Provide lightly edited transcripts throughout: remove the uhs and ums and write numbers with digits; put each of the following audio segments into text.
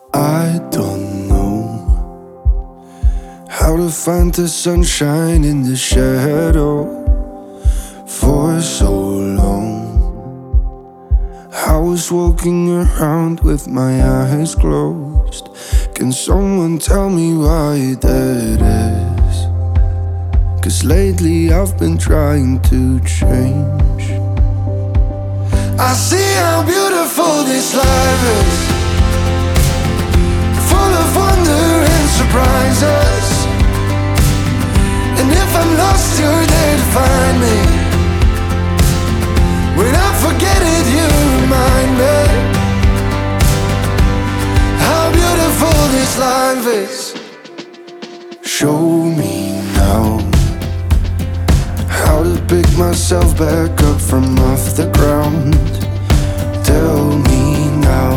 I don't know how to find the sunshine in the shadow for so long. I was walking around with my eyes closed. Can someone tell me why that is? 'Cause lately I've been trying to change. I see how beautiful this life is, full of wonder and surprises. And if I'm lost, you're there to find me. When I forget it, you remind me how beautiful this life is. Show me now how to pick myself back up from off the ground. Tell me now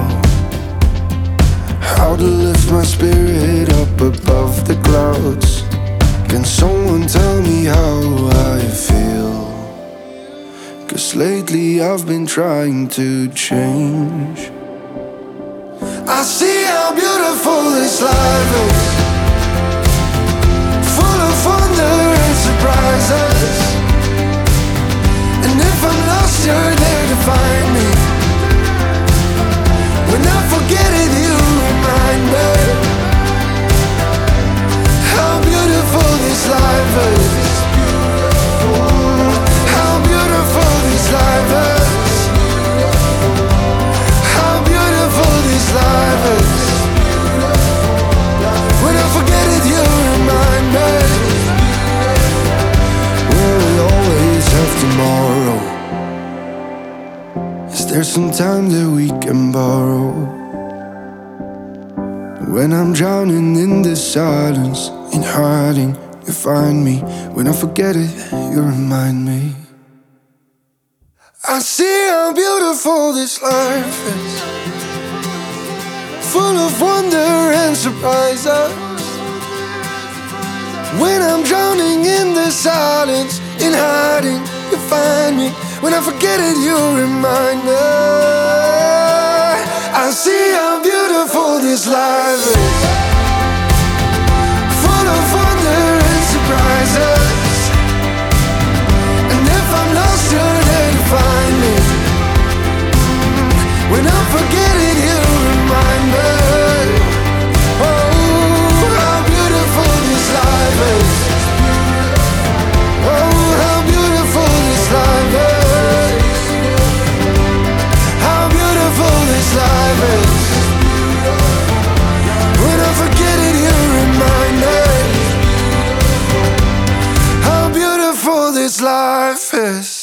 how to lift my spirit up above the clouds. Can someone tell me how I feel? 'Cause lately I've been trying to change. I see how beautiful this life is, full of wonder and surprises. And if I'm lost, you're there to find me. When I forget it, you remind me how beautiful this life is. How beautiful this life is. How beautiful this life is. When I forget it, you remind me. Will we always have tomorrow? Is there some time that we can borrow? When I'm drowning in the silence, in hiding, you find me. When I forget it, you remind me. I see how beautiful this life is, full of wonder and surprises. When I'm drowning in the silence, in hiding, you find me. When I forget it, you remind me. I see how beautiful this life is, full of wonder and surprises. And if I'm lost, you're there to find me. When I forget it, you remind me. Oh, how beautiful this life is. Oh, how beautiful this life is. How beautiful this life is. When I forget it, you remind me how beautiful this life is.